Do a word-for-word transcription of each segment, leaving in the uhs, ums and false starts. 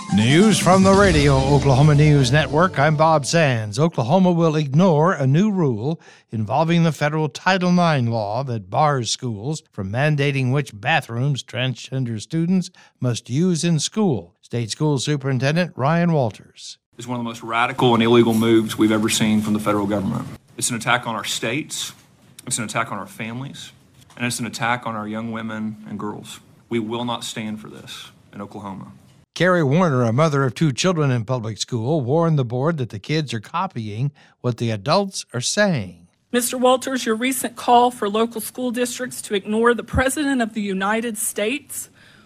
News from the Radio Oklahoma News Network. I'm Bob Sands. Oklahoma will ignore a new rule involving the federal Title nine law that bars schools from mandating which bathrooms transgender students must use in school. State School Superintendent Ryan Walters. It's one of the most radical and illegal moves we've ever seen from the federal government. It's an attack on our states, it's an attack on our families, and it's an attack on our young women and girls. We will not stand for this in Oklahoma. Carrie Warner, a mother of two children in public school, warned the board that the kids are copying what the adults are saying. Mister Walters, your recent call for local school districts to ignore the President of the United States,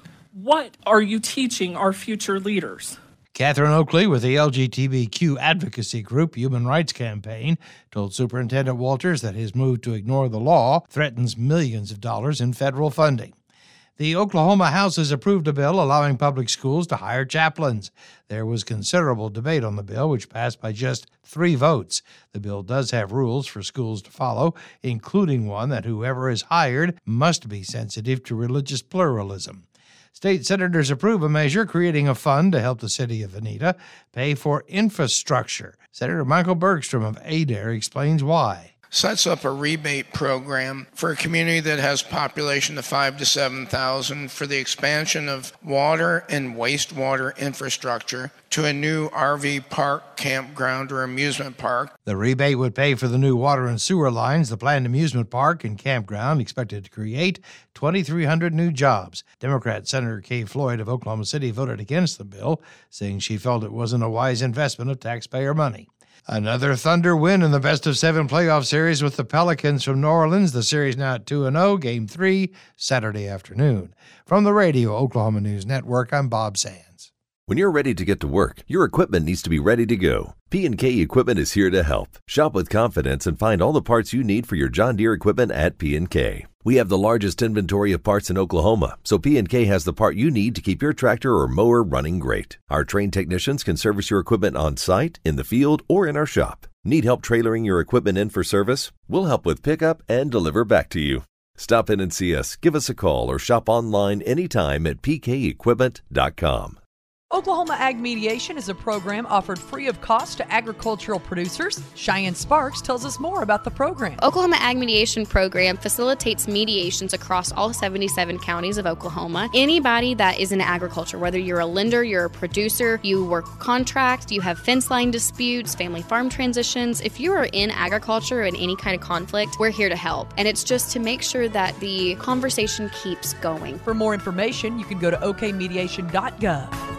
what are you teaching our future leaders? Catherine Oakley with the L G B T Q advocacy group Human Rights Campaign told Superintendent Walters that his move to ignore the law threatens millions of dollars in federal funding. The Oklahoma House has approved a bill allowing public schools to hire chaplains. There was considerable debate on the bill, which passed by just three votes. The bill does have rules for schools to follow, including one that whoever is hired must be sensitive to religious pluralism. State senators approve a measure creating a fund to help the city of Veneta pay for infrastructure. Senator Michael Bergstrom of Adair explains why. Sets up a rebate program for a community that has population of five to seven thousand for the expansion of water and wastewater infrastructure to a new R V park, campground, or amusement park. The rebate would pay for the new water and sewer lines, the planned amusement park and campground expected to create twenty-three hundred new jobs. Democrat Senator Kay Floyd of Oklahoma City voted against the bill, saying she felt it wasn't a wise investment of taxpayer money. Another Thunder win in the best-of-seven playoff series with the Pelicans from New Orleans. The series now at two and oh, Game three, Saturday afternoon. From the Radio Oklahoma News Network, I'm Bob Sands. When you're ready to get to work, your equipment needs to be ready to go. P and K Equipment is here to help. Shop with confidence and find all the parts you need for your John Deere equipment at P and K. We have the largest inventory of parts in Oklahoma, so P and K has the part you need to keep your tractor or mower running great. Our trained technicians can service your equipment on site, in the field, or in our shop. Need help trailering your equipment in for service? We'll help with pickup and deliver back to you. Stop in and see us, give us a call, or shop online anytime at p k equipment dot com. Oklahoma Ag Mediation is a program offered free of cost to agricultural producers. Cheyenne Sparks tells us more about the program. Oklahoma Ag Mediation Program facilitates mediations across all seventy-seven counties of Oklahoma. Anybody that is in agriculture, whether you're a lender, you're a producer, you work contracts, you have fence line disputes, family farm transitions, if you are in agriculture in any kind of conflict, we're here to help. And it's just to make sure that the conversation keeps going. For more information, you can go to o k mediation dot gov.